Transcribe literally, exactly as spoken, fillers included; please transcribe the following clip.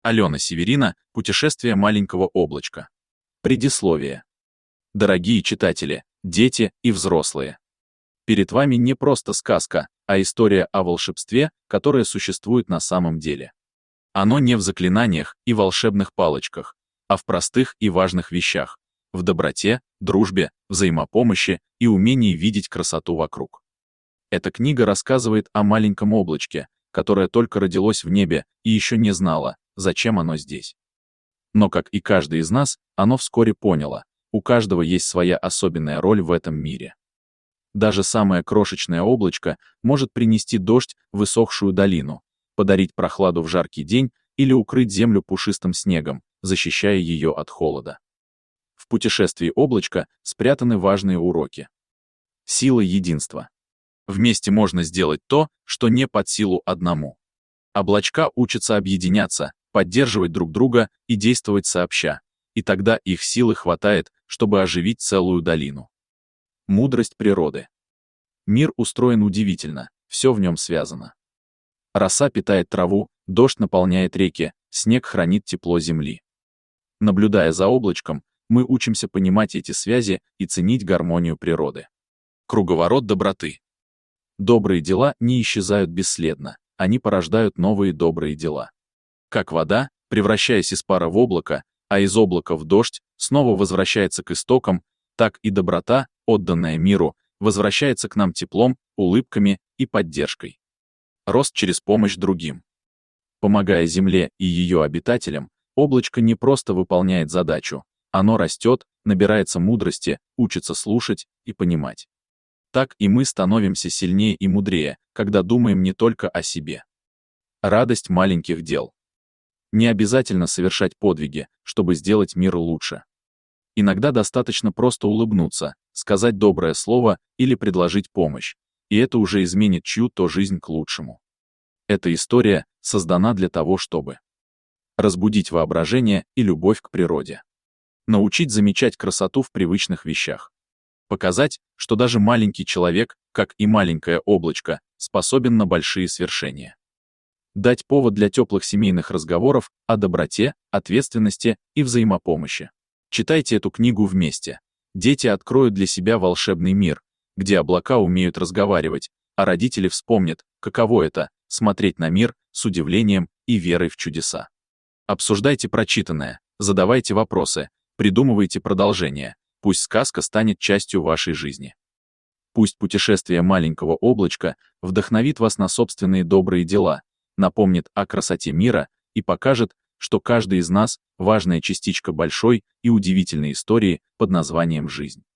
Алена Северина. Путешествие маленького облачка. Предисловие. Дорогие читатели, дети и взрослые. Перед вами не просто сказка, а история о волшебстве, которое существует на самом деле. Оно не в заклинаниях и волшебных палочках, а в простых и важных вещах, в доброте, дружбе, взаимопомощи и умении видеть красоту вокруг. Эта книга рассказывает о маленьком облачке, которое только родилось в небе и еще не знало, зачем оно здесь. Но, как и каждый из нас, оно вскоре поняло, у каждого есть своя особенная роль в этом мире. Даже самое крошечное облачко может принести дождь в высохшую долину, подарить прохладу в жаркий день или укрыть землю пушистым снегом, защищая ее от холода. В путешествии облачка спрятаны важные уроки. Сила единства. Вместе можно сделать то, что не под силу одному. Облачка учатся объединяться, поддерживать друг друга и действовать сообща, и тогда их силы хватает, чтобы оживить целую долину. Мудрость природы. Мир устроен удивительно, все в нем связано. Роса питает траву, дождь наполняет реки, снег хранит тепло земли. Наблюдая за облачком, мы учимся понимать эти связи и ценить гармонию природы. Круговорот доброты. Добрые дела не исчезают бесследно, они порождают новые добрые дела. Как вода, превращаясь из пара в облако, а из облака в дождь, снова возвращается к истокам, так и доброта, отданная миру, возвращается к нам теплом, улыбками и поддержкой. Рост через помощь другим. Помогая Земле и ее обитателям, облачко не просто выполняет задачу, оно растет, набирается мудрости, учится слушать и понимать. Так и мы становимся сильнее и мудрее, когда думаем не только о себе. Радость маленьких дел. Не обязательно совершать подвиги, чтобы сделать мир лучше. Иногда достаточно просто улыбнуться, сказать доброе слово или предложить помощь, и это уже изменит чью-то жизнь к лучшему. Эта история создана для того, чтобы разбудить воображение и любовь к природе, научить замечать красоту в привычных вещах, показать, что даже маленький человек, как и маленькое облачко, способен на большие свершения. Дать повод для теплых семейных разговоров о доброте, ответственности и взаимопомощи. Читайте эту книгу вместе. Дети откроют для себя волшебный мир, где облака умеют разговаривать, а родители вспомнят, каково это — смотреть на мир с удивлением и верой в чудеса. Обсуждайте прочитанное, задавайте вопросы, придумывайте продолжение, пусть сказка станет частью вашей жизни. Пусть путешествие маленького облачка вдохновит вас на собственные добрые дела, напомнит о красоте мира и покажет, что каждый из нас — важная частичка большой и удивительной истории под названием «Жизнь».